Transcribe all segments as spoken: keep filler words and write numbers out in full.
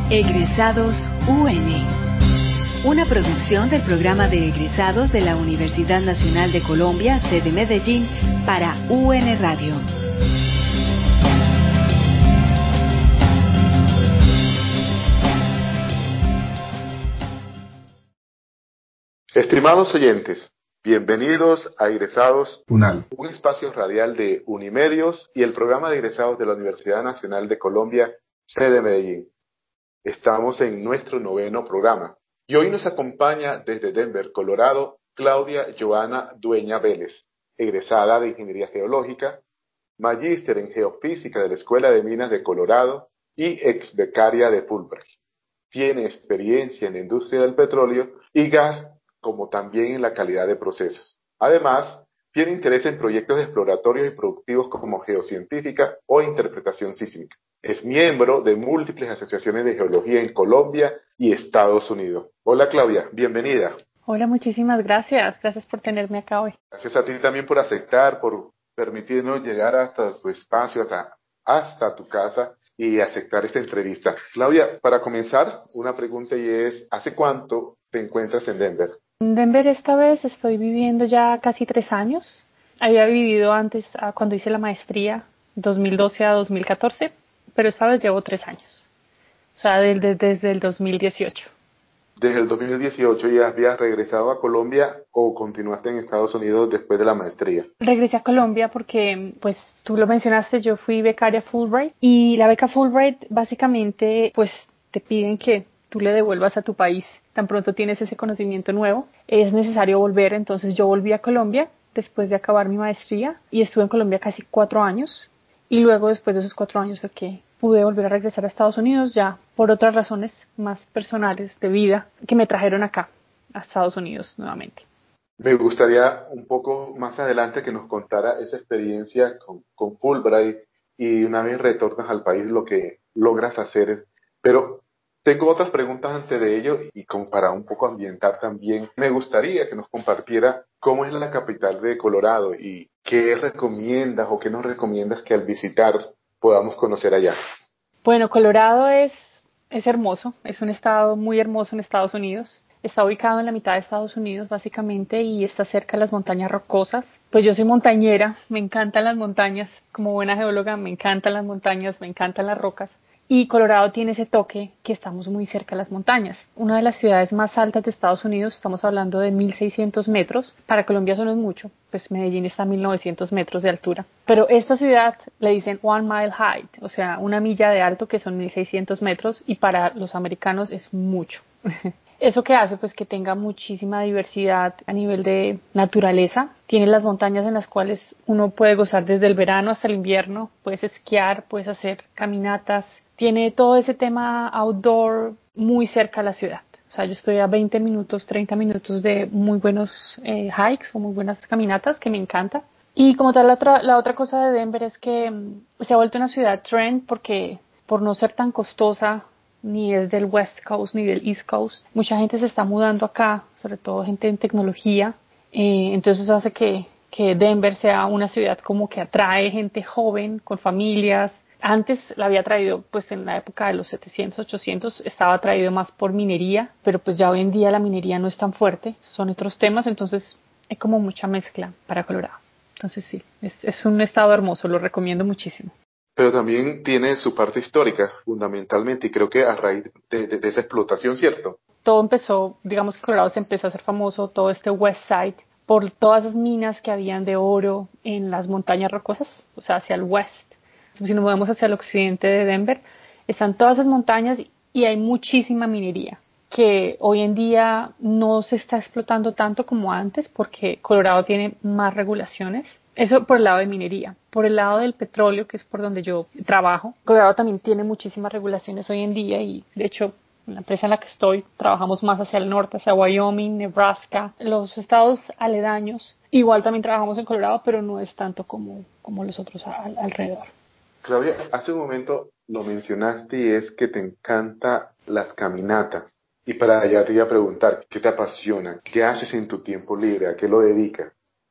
Egresados U N, una producción del programa de egresados de la Universidad Nacional de Colombia, sede Medellín, para U N Radio. Estimados oyentes, bienvenidos a Egresados UNAL, un espacio radial de Unimedios y el programa de egresados de la Universidad Nacional de Colombia, sede Medellín. Estamos en nuestro noveno programa y hoy nos acompaña desde Denver, Colorado, Claudia Joana Dueña Vélez, egresada de Ingeniería Geológica, magíster en Geofísica de la Escuela de Minas de Colorado y ex becaria de Fulbright. Tiene experiencia en la industria del petróleo y gas, como también en la calidad de procesos. Además, tiene interés en proyectos exploratorios y productivos como geocientífica o interpretación sísmica. Es miembro de múltiples asociaciones de geología en Colombia y Estados Unidos. Hola Claudia, bienvenida. Hola, muchísimas gracias. Gracias por tenerme acá hoy. Gracias a ti también por aceptar, por permitirnos llegar hasta tu espacio, hasta, hasta tu casa y aceptar esta entrevista. Claudia, para comenzar, una pregunta y es, ¿hace cuánto te encuentras en Denver? En Denver esta vez estoy viviendo ya casi tres años. Había vivido antes cuando hice la maestría, dos mil doce a dos mil catorce, pero esta vez llevo tres años. O sea, desde, desde el dos mil dieciocho. Desde el dos mil dieciocho ya habías regresado a Colombia o continuaste en Estados Unidos después de la maestría. Regresé a Colombia porque, pues, tú lo mencionaste, yo fui becaria Fulbright y la beca Fulbright básicamente, pues, te piden que tú le devuelvas a tu país. Tan pronto tienes ese conocimiento nuevo, es necesario volver. Entonces yo volví a Colombia después de acabar mi maestría y estuve en Colombia casi cuatro años. Y luego, después de esos cuatro años, fue que pude volver a regresar a Estados Unidos ya por otras razones más personales de vida que me trajeron acá, a Estados Unidos nuevamente. Me gustaría un poco más adelante que nos contara esa experiencia con, con Fulbright y una vez retornas al país lo que logras hacer. Pero tengo otras preguntas antes de ello y como para un poco ambientar también, me gustaría que nos compartiera cómo es la capital de Colorado y qué recomiendas o qué nos recomiendas que al visitar podamos conocer allá. Bueno, Colorado es, es hermoso, es un estado muy hermoso en Estados Unidos. Está ubicado en la mitad de Estados Unidos básicamente y está cerca de las montañas rocosas. Pues yo soy montañera, me encantan las montañas, como buena geóloga me encantan las montañas, me encantan las rocas. Y Colorado tiene ese toque que estamos muy cerca de las montañas. Una de las ciudades más altas de Estados Unidos, estamos hablando de mil seiscientos metros. Para Colombia eso no es mucho, pues Medellín está a mil novecientos metros de altura. Pero esta ciudad le dicen one mile height, o sea, una milla de alto que son mil seiscientos metros y para los americanos es mucho. ¿Eso qué hace? Pues que tenga muchísima diversidad a nivel de naturaleza. Tiene las montañas en las cuales uno puede gozar desde el verano hasta el invierno. Puedes esquiar, puedes hacer caminatas. Tiene todo ese tema outdoor muy cerca de la ciudad. O sea, yo estoy a veinte minutos, treinta minutos de muy buenos eh, hikes o muy buenas caminatas que me encanta. Y como tal, la otra, la otra cosa de Denver es que um, se ha vuelto una ciudad trend porque por no ser tan costosa, ni es del West Coast ni del East Coast, mucha gente se está mudando acá, sobre todo gente en tecnología. Eh, entonces eso hace que, que Denver sea una ciudad como que atrae gente joven, con familias. Antes la había traído, pues en la época de los setecientos, ochocientos, estaba atraído más por minería, pero pues ya hoy en día la minería no es tan fuerte, son otros temas, entonces hay como mucha mezcla para Colorado. Entonces sí, es, es un estado hermoso, lo recomiendo muchísimo. Pero también tiene su parte histórica, fundamentalmente, y creo que a raíz de, de, de esa explotación, ¿cierto? Todo empezó, digamos que Colorado se empezó a hacer famoso, todo este West Side, por todas esas minas que habían de oro en las montañas rocosas, o sea, hacia el west. Si nos movemos hacia el occidente de Denver, están todas esas montañas y hay muchísima minería, que hoy en día no se está explotando tanto como antes porque Colorado tiene más regulaciones. Eso por el lado de minería. Por el lado del petróleo, que es por donde yo trabajo, Colorado también tiene muchísimas regulaciones hoy en día y, de hecho, en la empresa en la que estoy, trabajamos más hacia el norte, hacia Wyoming, Nebraska, los estados aledaños. Igual también trabajamos en Colorado, pero no es tanto como, como los otros al, alrededor. Claudia, hace un momento lo mencionaste y es que te encanta las caminatas. Y para allá te iba a preguntar, ¿qué te apasiona? ¿Qué haces en tu tiempo libre? ¿A qué lo dedicas?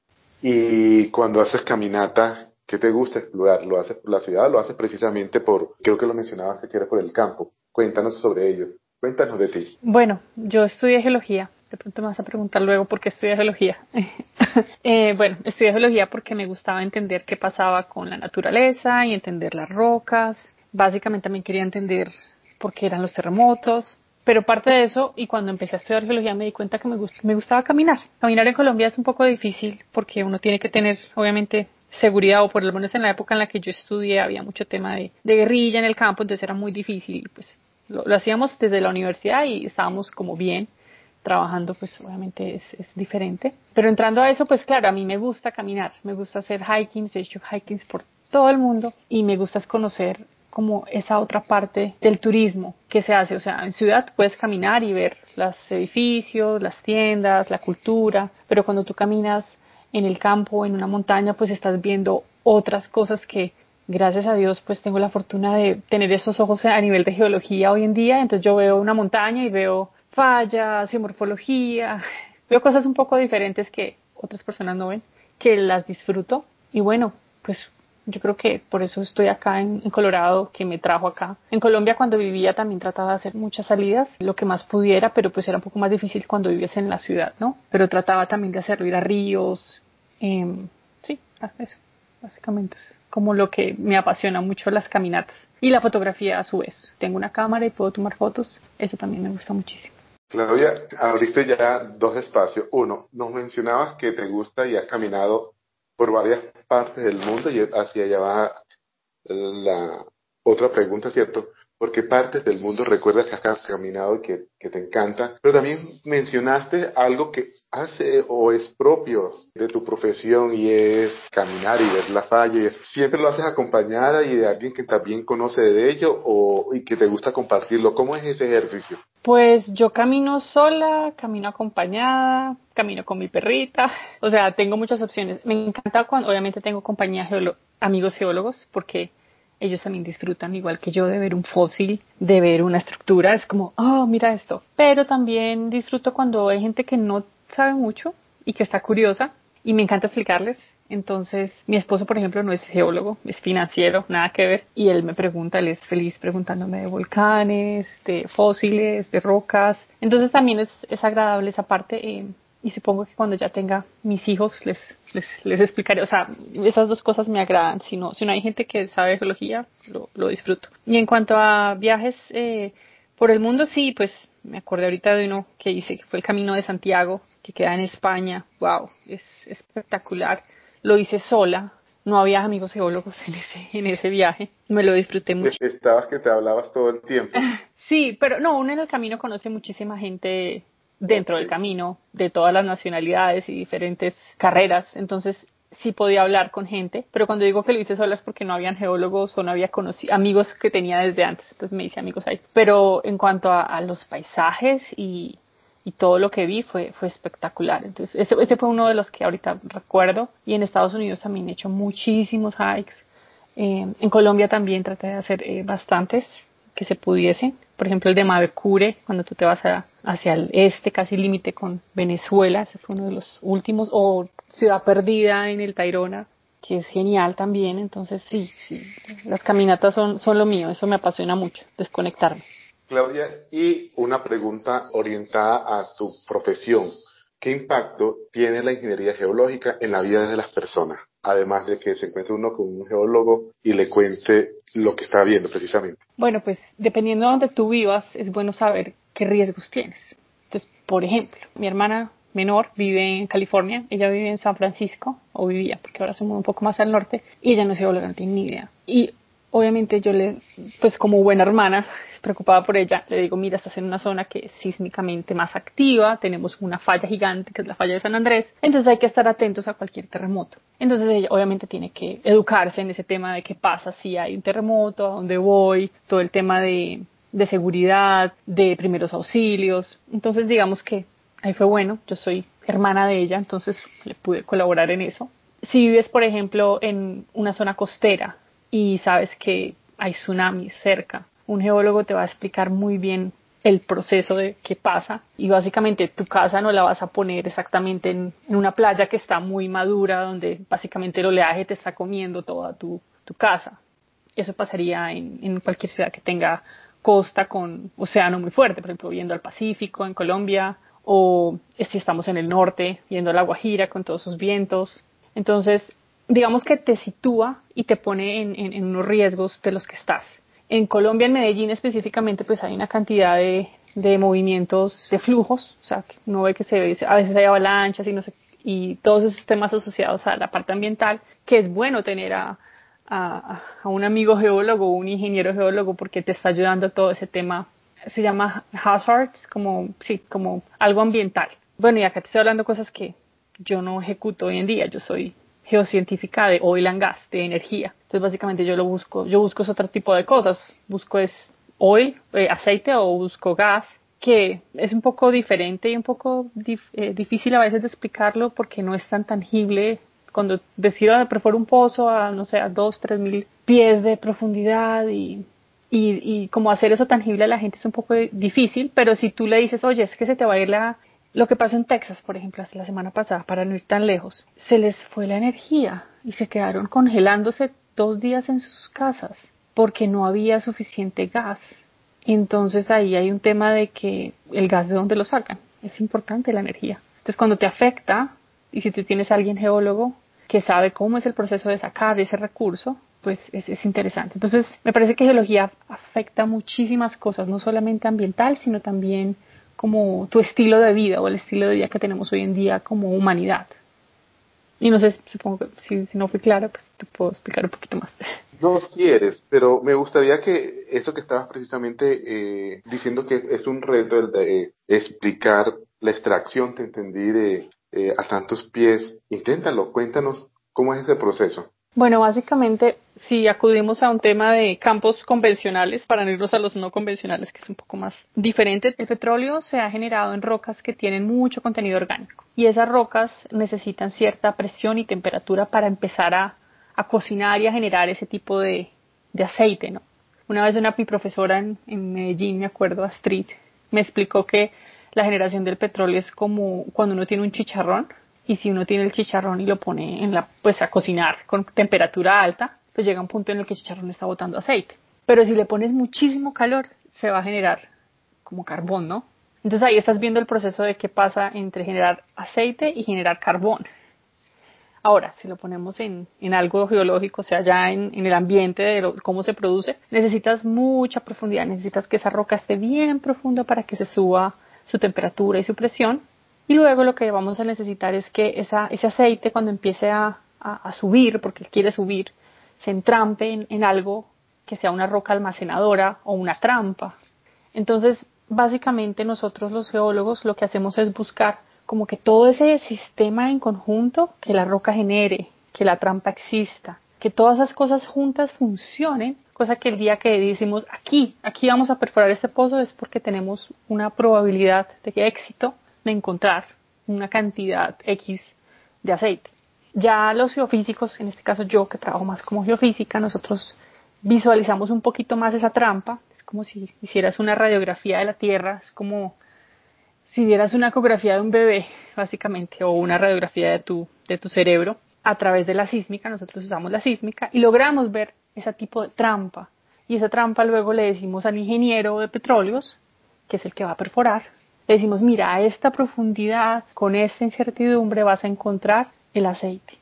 Y cuando haces caminata, ¿qué te gusta explorar? ¿Lo haces por la ciudad o lo haces precisamente por, creo que lo mencionabas que era por el campo? Cuéntanos sobre ello. Cuéntanos de ti. Bueno, yo estudié geología. De pronto me vas a preguntar luego por qué estudié geología. eh, bueno, estudié geología porque me gustaba entender qué pasaba con la naturaleza y entender las rocas. Básicamente también quería entender por qué eran los terremotos. Pero parte de eso, y cuando empecé a estudiar geología me di cuenta que me, gust- me gustaba caminar. Caminar en Colombia es un poco difícil porque uno tiene que tener, obviamente, seguridad, o por lo menos en la época en la que yo estudié había mucho tema de, de guerrilla en el campo, entonces era muy difícil. Pues lo, lo hacíamos desde la universidad y estábamos como bien. Trabajando, pues obviamente es, es diferente. Pero entrando a eso, pues claro, a mí me gusta caminar, me gusta hacer hikings, he hecho hikings por todo el mundo y me gusta es conocer como esa otra parte del turismo que se hace. O sea, en ciudad puedes caminar y ver los edificios, las tiendas, la cultura, pero cuando tú caminas en el campo, en una montaña, pues estás viendo otras cosas que, gracias a Dios, pues tengo la fortuna de tener esos ojos a nivel de geología hoy en día. Entonces yo veo una montaña y veo fallas, geomorfología, veo cosas un poco diferentes que otras personas no ven, que las disfruto. Y bueno, pues yo creo que por eso estoy acá en, en Colorado, que me trajo acá. En Colombia, cuando vivía, también trataba de hacer muchas salidas, lo que más pudiera, pero pues era un poco más difícil cuando vivías en la ciudad, ¿no? Pero trataba también de hacerlo, ir a ríos, eh, sí, eso, básicamente es como lo que me apasiona mucho, las caminatas. Y la fotografía a su vez. Tengo una cámara y puedo tomar fotos, eso también me gusta muchísimo. Claudia, abriste ya dos espacios. Uno, nos mencionabas que te gusta y has caminado por varias partes del mundo y hacia allá va la otra pregunta, ¿cierto? ¿Por qué partes del mundo recuerdas que has caminado y que, que te encanta? Pero también mencionaste algo que hace o es propio de tu profesión y es caminar y ver la falla. Y eso. ¿Siempre lo haces acompañada y de alguien que también conoce de ello o y que te gusta compartirlo? ¿Cómo es ese ejercicio? Pues yo camino sola, camino acompañada, camino con mi perrita, o sea, tengo muchas opciones. Me encanta cuando, obviamente tengo compañía geolo- amigos geólogos, porque ellos también disfrutan igual que yo de ver un fósil, de ver una estructura, es como, oh, mira esto. Pero también disfruto cuando hay gente que no sabe mucho y que está curiosa y me encanta explicarles. Entonces, mi esposo, por ejemplo, no es geólogo, es financiero, nada que ver, y él me pregunta, él es feliz preguntándome de volcanes, de fósiles, de rocas. Entonces también es, es agradable esa parte, eh, y supongo que cuando ya tenga mis hijos les, les, les explicaré. O sea, esas dos cosas me agradan. Si no, si no hay gente que sabe geología, lo, lo disfruto. Y en cuanto a viajes eh, por el mundo, sí, pues me acordé ahorita de uno que hice, que fue el Camino de Santiago, que queda en España. Wow, es espectacular. Lo hice sola, no había amigos geólogos en ese, en ese viaje. Me lo disfruté mucho. Estabas que te hablabas todo el tiempo. Sí, pero no, uno en el camino conoce muchísima gente dentro del Okay. camino, de todas las nacionalidades y diferentes carreras. Entonces sí podía hablar con gente, pero cuando digo que lo hice sola es porque no habían geólogos o no había conocido amigos que tenía desde antes. Entonces me hice amigos ahí. Pero en cuanto a, a los paisajes y, y todo lo que vi fue, fue espectacular. Entonces ese, ese fue uno de los que ahorita recuerdo. Y en Estados Unidos también he hecho muchísimos hikes. Eh, en Colombia también traté de hacer eh, bastantes que se pudiesen. Por ejemplo, el de Mavecure, cuando tú te vas a, hacia el este, casi límite con Venezuela, ese fue uno de los últimos. O Ciudad Perdida en el Tayrona, que es genial también. Entonces, sí, sí, las caminatas son, son lo mío, eso me apasiona mucho, desconectarme. Claudia, y una pregunta orientada a tu profesión. ¿Qué impacto tiene la ingeniería geológica en la vida de las personas? Además de que se encuentre uno con un geólogo y le cuente lo que está viendo precisamente. Bueno, pues dependiendo de donde tú vivas, es bueno saber qué riesgos tienes. Entonces, por ejemplo, mi hermana menor vive en California, ella vive en San Francisco, o vivía, porque ahora se mudó un poco más al norte, y ella no es geóloga, no tiene ni idea. Y obviamente yo le, pues como buena hermana, preocupada por ella, le digo, mira, estás en una zona que es sísmicamente más activa, tenemos una falla gigante, que es la falla de San Andrés, entonces hay que estar atentos a cualquier terremoto. Entonces ella obviamente tiene que educarse en ese tema de qué pasa si hay un terremoto, a dónde voy, todo el tema de, de seguridad, de primeros auxilios. Entonces digamos que ahí fue bueno, yo soy hermana de ella, entonces le pude colaborar en eso. Si vives, por ejemplo, en una zona costera y sabes que hay tsunamis cerca, un geólogo te va a explicar muy bien el proceso de qué pasa y básicamente tu casa no la vas a poner exactamente en, en una playa que está muy madura, donde básicamente el oleaje te está comiendo toda tu, tu casa. Eso pasaría en, en cualquier ciudad que tenga costa con océano muy fuerte, por ejemplo, yendo al Pacífico en Colombia, o si estamos en el norte, yendo a la Guajira con todos sus vientos. Entonces, digamos que te sitúa y te pone en, en, en unos riesgos de los que estás. En Colombia, en Medellín específicamente, pues hay una cantidad de, de movimientos, de flujos, o sea, que uno ve que se ve, a veces hay avalanchas y no sé, y todos esos temas asociados a la parte ambiental, que es bueno tener a, a, a un amigo geólogo o un ingeniero geólogo porque te está ayudando a todo ese tema. Se llama hazards, como, sí, como algo ambiental. Bueno, y acá te estoy hablando de cosas que yo no ejecuto hoy en día, yo soy geocientífica de oil and gas, de energía. Entonces, básicamente yo lo busco, yo busco otro tipo de cosas. Busco es oil, eh, aceite, o busco gas, que es un poco diferente y un poco dif, eh, difícil a veces de explicarlo porque no es tan tangible. Cuando decido de perforar un pozo a, no sé, a dos, tres mil pies de profundidad y, y, y como hacer eso tangible a la gente es un poco difícil, pero si tú le dices, oye, es que se te va a ir la... Lo que pasó en Texas, por ejemplo, hasta la semana pasada, para no ir tan lejos, se les fue la energía y se quedaron congelándose dos días en sus casas porque no había suficiente gas. Entonces ahí hay un tema de que el gas de dónde lo sacan. Es importante la energía. Entonces cuando te afecta, y si tú tienes a alguien geólogo que sabe cómo es el proceso de sacar ese recurso, pues es, es interesante. Entonces me parece que geología afecta muchísimas cosas, no solamente ambiental, sino también como tu estilo de vida o el estilo de vida que tenemos hoy en día como humanidad. Y no sé, supongo que si, si no fui clara, pues te puedo explicar un poquito más. No quieres, pero me gustaría que eso que estabas precisamente eh, diciendo que es un reto el de eh, explicar la extracción, te entendí, de eh, a tantos pies. Inténtalo, cuéntanos cómo es ese proceso. Bueno, básicamente, si acudimos a un tema de campos convencionales, para no irnos a los no convencionales, que es un poco más diferente, el petróleo se ha generado en rocas que tienen mucho contenido orgánico. Y esas rocas necesitan cierta presión y temperatura para empezar a, a cocinar y a generar ese tipo de, de aceite, ¿no? Una vez una mi profesora en, en Medellín, me acuerdo, Astrid, me explicó que la generación del petróleo es como cuando uno tiene un chicharrón. Y si uno tiene el chicharrón y lo pone en la, pues a cocinar con temperatura alta, pues llega un punto en el que el chicharrón está botando aceite. Pero si le pones muchísimo calor, se va a generar como carbón, ¿no? Entonces ahí estás viendo el proceso de qué pasa entre generar aceite y generar carbón. Ahora, si lo ponemos en, en algo geológico, o sea, ya en, en el ambiente de lo, cómo se produce, necesitas mucha profundidad, necesitas que esa roca esté bien profunda para que se suba su temperatura y su presión. Y luego lo que vamos a necesitar es que esa, ese aceite, cuando empiece a, a, a subir, porque quiere subir, se entrampe en, en algo que sea una roca almacenadora o una trampa. Entonces, básicamente nosotros los geólogos lo que hacemos es buscar como que todo ese sistema en conjunto, que la roca genere, que la trampa exista, que todas esas cosas juntas funcionen, cosa que el día que decimos aquí, aquí vamos a perforar este pozo es porque tenemos una probabilidad de éxito de encontrar una cantidad X de aceite. Ya los geofísicos, en este caso yo que trabajo más como geofísica, nosotros visualizamos un poquito más esa trampa. Es como si hicieras una radiografía de la Tierra, es como si vieras una ecografía de un bebé, básicamente, o una radiografía de tu, de tu cerebro. A través de la sísmica, nosotros usamos la sísmica y logramos ver ese tipo de trampa. Y esa trampa luego le decimos al ingeniero de petróleos, que es el que va a perforar, le decimos, mira, a esta profundidad, con esta incertidumbre vas a encontrar el aceite.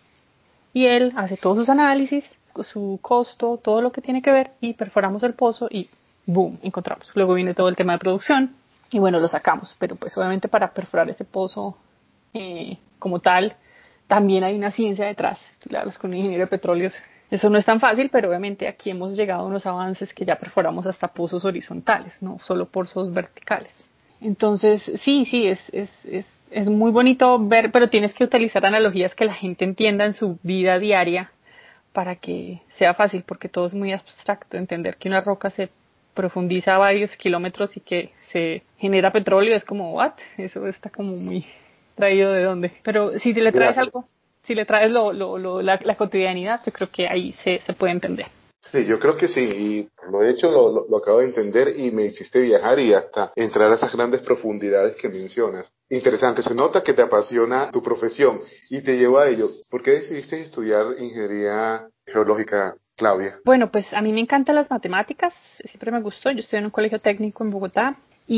Y él hace todos sus análisis, su costo, todo lo que tiene que ver, y perforamos el pozo y boom, encontramos. Luego viene todo el tema de producción y bueno, lo sacamos. Pero pues obviamente para perforar ese pozo eh, como tal, también hay una ciencia detrás. Tú le hablas con un ingeniero de petróleos. Eso no es tan fácil, pero obviamente aquí hemos llegado a unos avances que ya perforamos hasta pozos horizontales, no solo pozos verticales. Entonces, sí, sí, es, es, es, es muy bonito ver, pero tienes que utilizar analogías que la gente entienda en su vida diaria para que sea fácil, porque todo es muy abstracto. Entender que una roca se profundiza a varios kilómetros y que se genera petróleo es como, ¿what? Eso está como muy traído de dónde. Pero si le traes Gracias. algo, si le traes lo, lo, lo, la, la cotidianidad, yo creo que ahí se, se puede entender. Sí, yo creo que sí, y lo he hecho, lo, lo, lo acabo de entender y me hiciste viajar y hasta entrar a esas grandes profundidades que mencionas. Interesante, se nota que te apasiona tu profesión y te llevó a ello. ¿Por qué decidiste estudiar ingeniería geológica? Claudia? Bueno, pues a mí me encantan las matemáticas, siempre me gustó. Yo estudié en un colegio técnico en Bogotá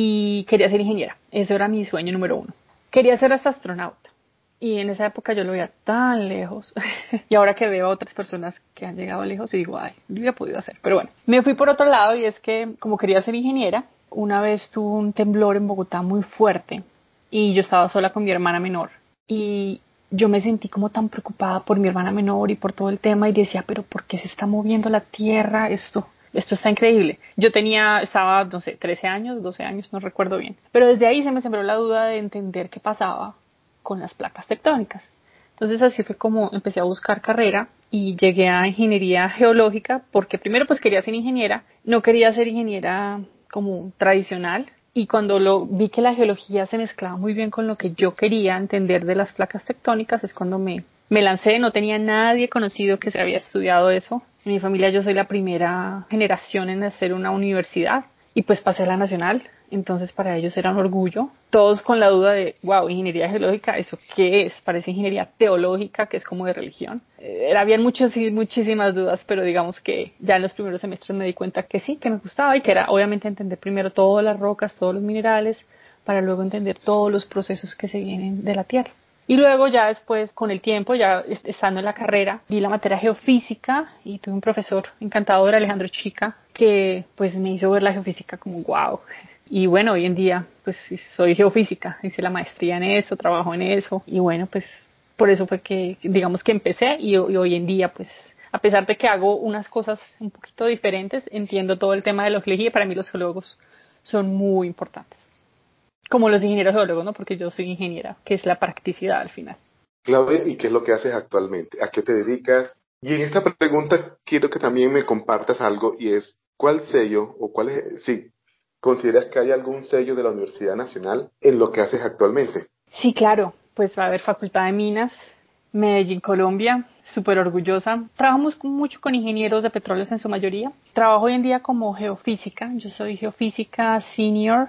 y quería ser ingeniera. Eso era mi sueño número uno. Quería ser hasta astronauta. Y en esa época yo lo veía tan lejos. Y ahora que veo a otras personas que han llegado lejos y digo, ay, lo hubiera podido hacer. Pero bueno, me fui por otro lado y es que como quería ser ingeniera, una vez tuvo un temblor en Bogotá muy fuerte y yo estaba sola con mi hermana menor. Y yo me sentí como tan preocupada por mi hermana menor y por todo el tema y decía, pero ¿por qué se está moviendo la tierra? Esto, esto está increíble. Yo tenía, estaba, no sé, trece años, doce años, no recuerdo bien. Pero desde ahí se me sembró la duda de entender qué pasaba con las placas tectónicas. Entonces así fue como empecé a buscar carrera y llegué a ingeniería geológica porque primero pues quería ser ingeniera, no quería ser ingeniera como tradicional. Y cuando lo vi que la geología se mezclaba muy bien con lo que yo quería entender de las placas tectónicas, es cuando me, me lancé. No tenía nadie conocido que se había estudiado eso. En mi familia yo soy la primera generación en hacer una universidad y pues pasé a la nacional. Entonces para ellos era un orgullo. Todos con la duda de, wow, ingeniería geológica, ¿eso qué es? Parece ingeniería teológica, que es como de religión. Eh, habían muchas, muchísimas dudas, pero digamos que ya en los primeros semestres me di cuenta que sí, que me gustaba y que era obviamente entender primero todas las rocas, todos los minerales, para luego entender todos los procesos que se vienen de la Tierra. Y luego ya después, con el tiempo, ya estando en la carrera, vi la materia geofísica y tuve un profesor encantador, Alejandro Chica, que pues me hizo ver la geofísica como wow. Y bueno, hoy en día pues soy geofísica, hice la maestría en eso, trabajo en eso y bueno, pues por eso fue que digamos que empecé y, y hoy en día pues a pesar de que hago unas cosas un poquito diferentes, entiendo todo el tema de la geología y para mí los geólogos son muy importantes. Como los ingenieros geólogos, ¿no? Porque yo soy ingeniera, que es la practicidad al final. Claudia, ¿y qué es lo que haces actualmente? ¿A qué te dedicas? Y en esta pregunta quiero que también me compartas algo y es, ¿cuál sello o cuál es, sí, consideras que hay algún sello de la Universidad Nacional en lo que haces actualmente? Sí, claro, pues va a haber Facultad de Minas, Medellín, Colombia, súper orgullosa. Trabajamos mucho con ingenieros de petróleos en su mayoría. Trabajo hoy en día como geofísica. Yo soy geofísica senior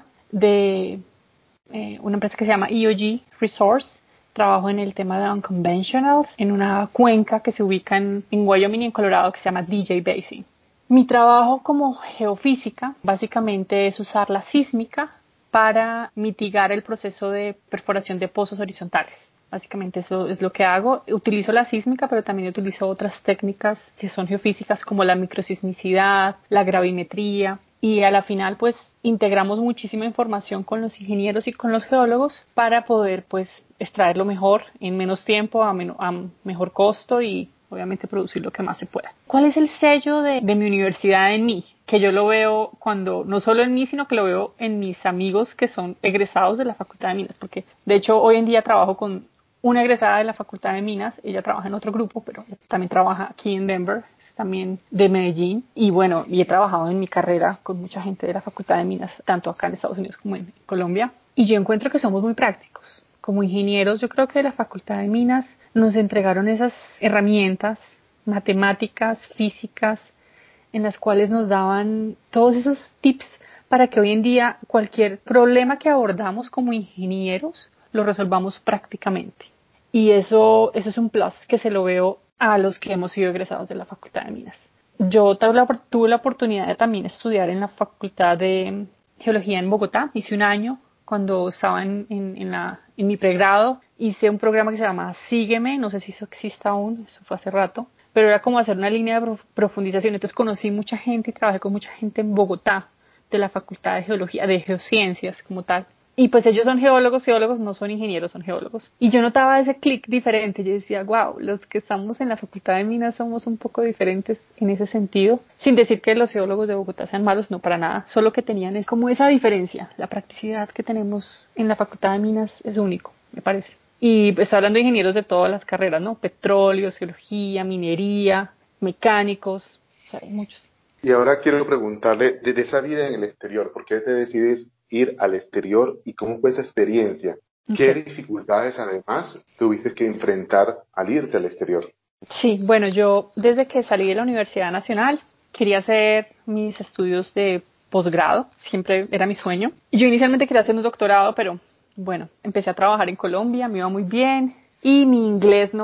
de eh, una empresa que se llama E O G Resource. Trabajo en el tema de unconventionals en una cuenca que se ubica en, en Wyoming y en Colorado que se llama D J Basin. Mi trabajo como geofísica básicamente es usar la sísmica para mitigar el proceso de perforación de pozos horizontales. Básicamente eso es lo que hago. Utilizo la sísmica, pero también utilizo otras técnicas que son geofísicas como la microsismicidad, la gravimetría y a la final pues integramos muchísima información con los ingenieros y con los geólogos para poder pues extraer lo mejor en menos tiempo, a, men- a mejor costo y obviamente producir lo que más se pueda. ¿Cuál es el sello de, de mi universidad en mí? Que yo lo veo cuando, no solo en mí, sino que lo veo en mis amigos que son egresados de la Facultad de Minas, porque de hecho hoy en día trabajo con una egresada de la Facultad de Minas, ella trabaja en otro grupo, pero también trabaja aquí en Denver, es también de Medellín, y bueno, y he trabajado en mi carrera con mucha gente de la Facultad de Minas, tanto acá en Estados Unidos como en Colombia, y yo encuentro que somos muy prácticos. Como ingenieros, yo creo que de la Facultad de Minas nos entregaron esas herramientas matemáticas, físicas, en las cuales nos daban todos esos tips para que hoy en día cualquier problema que abordamos como ingenieros lo resolvamos prácticamente. Y eso, eso es un plus que se lo veo a los que hemos sido egresados de la Facultad de Minas. Yo tuve la, tuve la oportunidad de también estudiar en la Facultad de Geología en Bogotá. Hice un año cuando estaba en, en, en, la, en mi pregrado. Hice un programa que se llama Sígueme, no sé si eso existe aún, eso fue hace rato, pero era como hacer una línea de profundización. Entonces conocí mucha gente y trabajé con mucha gente en Bogotá de la Facultad de Geología, de Geociencias como tal. Y pues ellos son geólogos, geólogos no son ingenieros, son geólogos. Y yo notaba ese clic diferente. Yo decía, wow, los que estamos en la Facultad de Minas somos un poco diferentes en ese sentido. Sin decir que los geólogos de Bogotá sean malos, no para nada. Solo que tenían es como esa diferencia. La practicidad que tenemos en la Facultad de Minas es único, me parece. Y pues estoy hablando de ingenieros de todas las carreras, ¿no? Petróleo, geología, minería, mecánicos, o sea, hay muchos. Y ahora quiero preguntarle, desde esa vida en el exterior, ¿por qué te decides ir al exterior y cómo fue esa experiencia? ¿Qué Okay. dificultades además tuviste que enfrentar al irte al exterior? Sí, bueno, yo desde que salí de la Universidad Nacional quería hacer mis estudios de posgrado, siempre era mi sueño. Yo inicialmente quería hacer un doctorado, pero bueno, empecé a trabajar en Colombia, me iba muy bien y mi inglés no,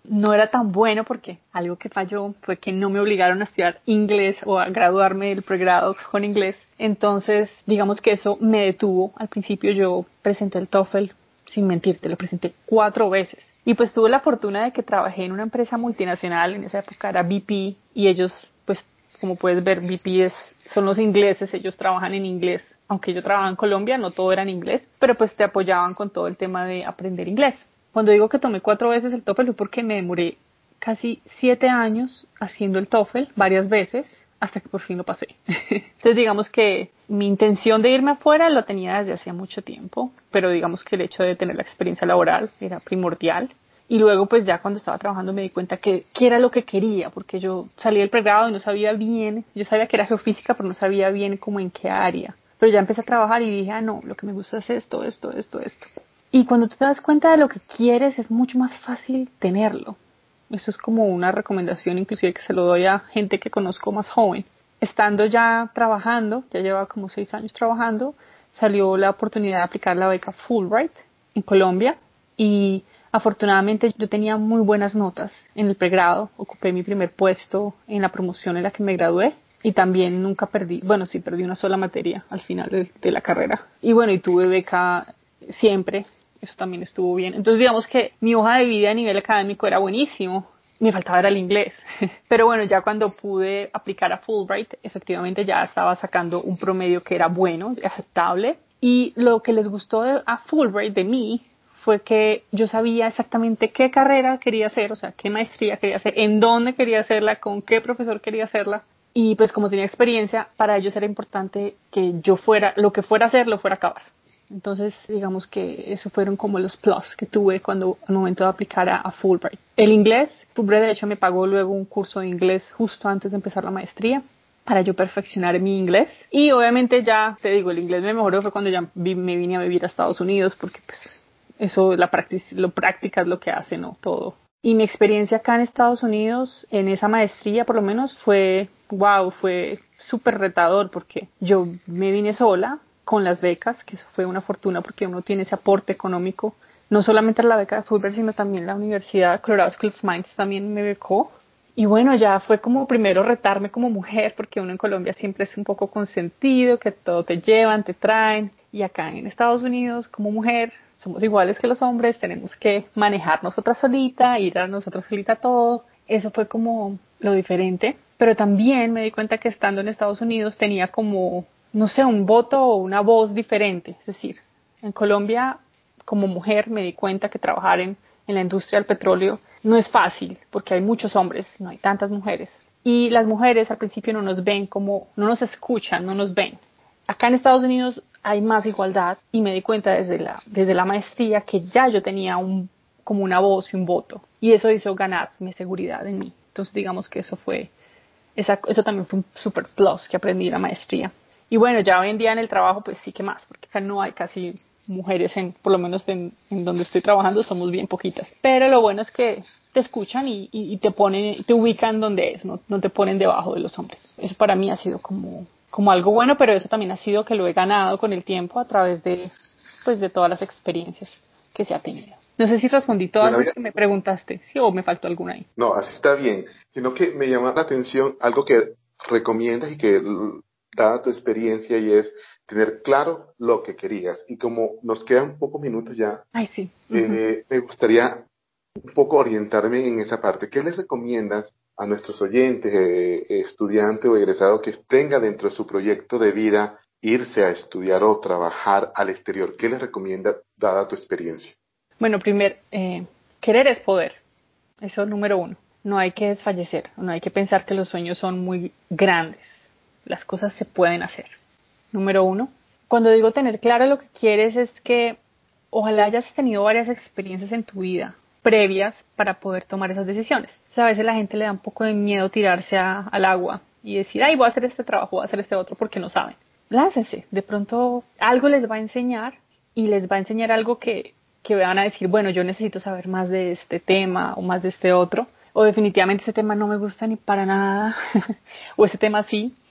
no era tan bueno porque algo que falló fue que no me obligaron a estudiar inglés o a graduarme del pregrado con inglés. Entonces, digamos que eso me detuvo. Al principio yo presenté el TOEFL, sin mentirte, lo presenté cuatro veces. Y pues tuve la fortuna de que trabajé en una empresa multinacional, en esa época era B P, y ellos, pues, como puedes ver, B P es, son los ingleses, ellos trabajan en inglés. Aunque yo trabajaba en Colombia, no todo era en inglés, pero pues te apoyaban con todo el tema de aprender inglés. Cuando digo que tomé cuatro veces el TOEFL fue porque me demoré casi siete años haciendo el TOEFL varias veces hasta que por fin lo pasé. Entonces digamos que mi intención de irme afuera lo tenía desde hacía mucho tiempo, pero digamos que el hecho de tener la experiencia laboral era primordial. Y luego pues ya cuando estaba trabajando me di cuenta que, que era lo que quería, porque yo salí del pregrado y no sabía bien, yo sabía que era geofísica, pero no sabía bien cómo en qué área. Pero ya empecé a trabajar y dije, ah no, lo que me gusta es esto, esto, esto, esto. Y cuando tú te das cuenta de lo que quieres, es mucho más fácil tenerlo. Eso es como una recomendación, inclusive que se lo doy a gente que conozco más joven. Estando ya trabajando, ya llevaba como seis años trabajando, salió la oportunidad de aplicar la beca Fulbright en Colombia y afortunadamente yo tenía muy buenas notas en el pregrado, ocupé mi primer puesto en la promoción en la que me gradué y también nunca perdí, bueno sí perdí una sola materia al final de, de la carrera y bueno y tuve beca siempre. Eso también estuvo bien. Entonces digamos que mi hoja de vida a nivel académico era buenísimo. Me faltaba era el inglés. Pero bueno, ya cuando pude aplicar a Fulbright, efectivamente ya estaba sacando un promedio que era bueno, aceptable. Y lo que les gustó de, a Fulbright de mí fue que yo sabía exactamente qué carrera quería hacer, o sea, qué maestría quería hacer, en dónde quería hacerla, con qué profesor quería hacerla. Y pues como tenía experiencia, para ellos era importante que yo fuera, lo que fuera a hacer, lo fuera a acabar. Entonces, digamos que eso fueron como los plus que tuve cuando al momento de aplicar a, a Fulbright. El inglés, Fulbright de hecho me pagó luego un curso de inglés justo antes de empezar la maestría para yo perfeccionar mi inglés. Y obviamente ya, te digo, el inglés me mejoró fue cuando ya vi, me vine a vivir a Estados Unidos porque pues eso, la práctica, lo práctica es lo que hace, ¿no? Todo. Y mi experiencia acá en Estados Unidos, en esa maestría por lo menos, fue, wow, fue súper retador porque yo me vine sola con las becas, que eso fue una fortuna porque uno tiene ese aporte económico, no solamente la beca de Fulbright, sino también la Universidad Colorado School of Mines también me becó. Y bueno, ya fue como primero retarme como mujer, porque uno en Colombia siempre es un poco consentido, que todo te llevan, te traen. Y acá en Estados Unidos, como mujer, somos iguales que los hombres, tenemos que manejar nosotras solita, ir a nosotras solita todo. Eso fue como lo diferente. Pero también me di cuenta que estando en Estados Unidos tenía como, no sé, un voto o una voz diferente. Es decir, en Colombia, como mujer, me di cuenta que trabajar en, en la industria del petróleo no es fácil, porque hay muchos hombres, no hay tantas mujeres. Y las mujeres al principio no nos ven como, no nos escuchan, no nos ven. Acá en Estados Unidos hay más igualdad y me di cuenta desde la, desde la maestría que ya yo tenía un, como una voz y un voto. Y eso hizo ganar mi seguridad en mí. Entonces digamos que eso fue, esa, eso también fue un super plus que aprendí en la maestría. Y bueno, ya hoy en día en el trabajo pues sí que más, porque acá no hay casi mujeres, en, por lo menos en, en donde estoy trabajando somos bien poquitas. Pero lo bueno es que te escuchan y, y, y te ponen, te ubican donde es, no, no te ponen debajo de los hombres. Eso para mí ha sido como, como algo bueno, pero eso también ha sido que lo he ganado con el tiempo a través de, pues, de todas las experiencias que se ha tenido. No sé si respondí todas las que me preguntaste, ¿sí? O me faltó alguna ahí. No, así está bien, sino que me llama la atención algo que recomiendas y que dada tu experiencia y es tener claro lo que querías. Y como nos quedan pocos minutos ya, Ay, sí. eh, uh-huh. me gustaría un poco orientarme en esa parte. ¿Qué les recomiendas a nuestros oyentes, eh, estudiantes o egresados que tenga dentro de su proyecto de vida irse a estudiar o trabajar al exterior? ¿Qué les recomiendas dada tu experiencia? Bueno, primero, eh, querer es poder. Eso es número uno. No hay que desfallecer, no hay que pensar que los sueños son muy grandes. Las cosas se pueden hacer. Número uno. Cuando digo tener claro lo que quieres es que ojalá hayas tenido varias experiencias en tu vida previas para poder tomar esas decisiones. O sea, a veces la gente le da un poco de miedo tirarse a, al agua y decir, ay, voy a hacer este trabajo, voy a hacer este otro porque no saben. Láncense. De pronto algo les va a enseñar y les va a enseñar algo que que van a decir, bueno, yo necesito saber más de este tema o más de este otro, o definitivamente ese tema no me gusta ni para nada, o ese tema sí.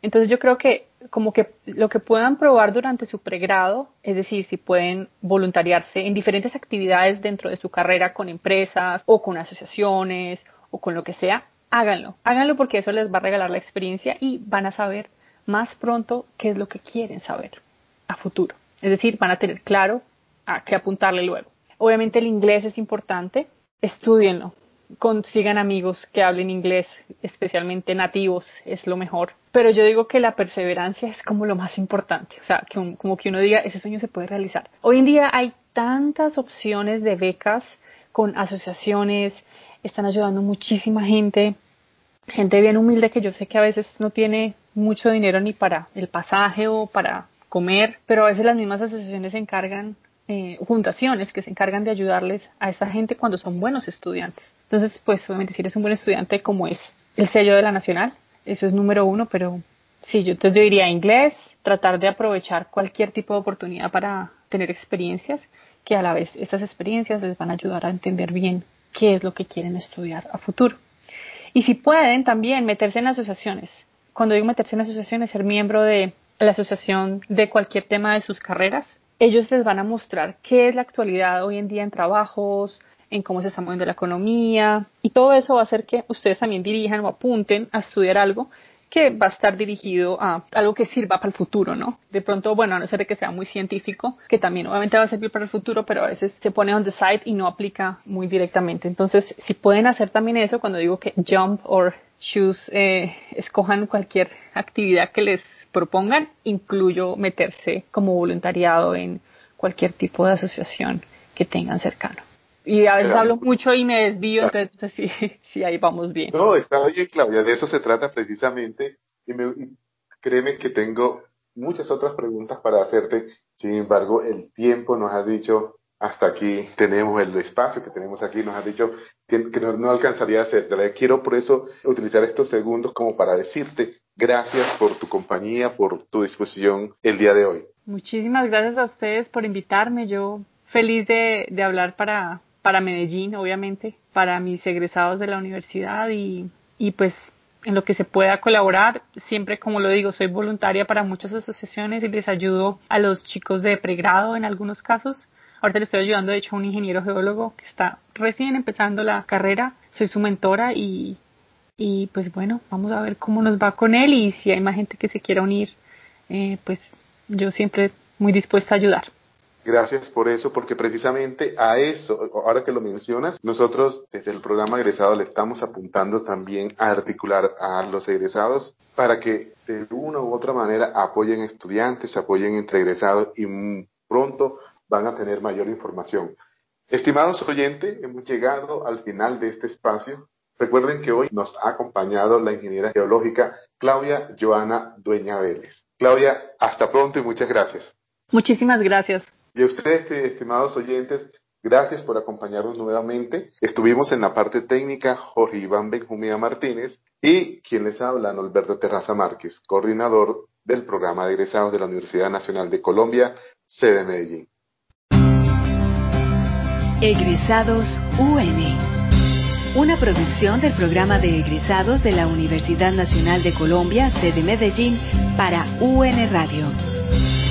Entonces yo creo que como que lo que puedan probar durante su pregrado, es decir, si pueden voluntariarse en diferentes actividades dentro de su carrera con empresas o con asociaciones o con lo que sea, háganlo. Háganlo porque eso les va a regalar la experiencia y van a saber más pronto qué es lo que quieren saber a futuro. Es decir, van a tener claro a qué apuntarle luego. Obviamente el inglés es importante, estúdienlo, consigan amigos que hablen inglés, especialmente nativos, es lo mejor. Pero yo digo que la perseverancia es como lo más importante, o sea, que un, como que uno diga, ese sueño se puede realizar. Hoy en día hay tantas opciones de becas con asociaciones, están ayudando muchísima gente, gente bien humilde que yo sé que a veces no tiene mucho dinero ni para el pasaje o para comer, pero a veces las mismas asociaciones se encargan, eh, fundaciones que se encargan de ayudarles a esa gente cuando son buenos estudiantes. Entonces, pues obviamente si eres un buen estudiante, como es el sello de la Nacional, eso es número uno, pero sí, yo, entonces yo diría inglés, tratar de aprovechar cualquier tipo de oportunidad para tener experiencias, que a la vez estas experiencias les van a ayudar a entender bien qué es lo que quieren estudiar a futuro. Y si pueden, también meterse en asociaciones. Cuando digo meterse en asociaciones, ser miembro de la asociación de cualquier tema de sus carreras, ellos les van a mostrar qué es la actualidad hoy en día en trabajos, en cómo se está moviendo la economía, y todo eso va a hacer que ustedes también dirijan o apunten a estudiar algo que va a estar dirigido a algo que sirva para el futuro, ¿no? De pronto, bueno, a no ser de que sea muy científico, que también obviamente va a servir para el futuro, pero a veces se pone on the side y no aplica muy directamente. Entonces, si pueden hacer también eso, cuando digo que jump or choose, eh, escojan cualquier actividad que les propongan, incluyo meterse como voluntariado en cualquier tipo de asociación que tengan cercano. Y a veces Era hablo muy- mucho y me desvío, entonces no sé si, si ahí vamos bien. No, está bien, Claudia, de eso se trata precisamente. Y, me, y créeme que tengo muchas otras preguntas para hacerte. Sin embargo, el tiempo nos ha dicho, hasta aquí tenemos el espacio que tenemos aquí, nos ha dicho que, que no, no alcanzaría a hacerte. Quiero por eso utilizar estos segundos como para decirte gracias por tu compañía, por tu disposición el día de hoy. Muchísimas gracias a ustedes por invitarme. Yo feliz de, de hablar para, para Medellín, obviamente, para mis egresados de la universidad y, y pues en lo que se pueda colaborar. Siempre, como lo digo, soy voluntaria para muchas asociaciones y les ayudo a los chicos de pregrado en algunos casos. Ahorita le estoy ayudando, de hecho, a un ingeniero geólogo que está recién empezando la carrera. Soy su mentora y, y pues bueno, vamos a ver cómo nos va con él y si hay más gente que se quiera unir, eh, pues yo siempre muy dispuesta a ayudar. Gracias por eso, porque precisamente a eso, ahora que lo mencionas, nosotros desde el programa egresado le estamos apuntando también a articular a los egresados para que de una u otra manera apoyen estudiantes, apoyen entre egresados y mm, pronto van a tener mayor información. Estimados oyentes, hemos llegado al final de este espacio. Recuerden que hoy nos ha acompañado la ingeniera geológica Claudia Joana Dueña Vélez. Claudia, hasta pronto y muchas gracias. Muchísimas gracias. Y a ustedes, estimados oyentes, gracias por acompañarnos nuevamente. Estuvimos en la parte técnica Jorge Iván Benjumea Martínez y quien les habla, Norberto Terraza Márquez, coordinador del programa de egresados de la Universidad Nacional de Colombia, sede Medellín. Egresados U N, una producción del programa de egresados de la Universidad Nacional de Colombia, sede Medellín, para U N Radio.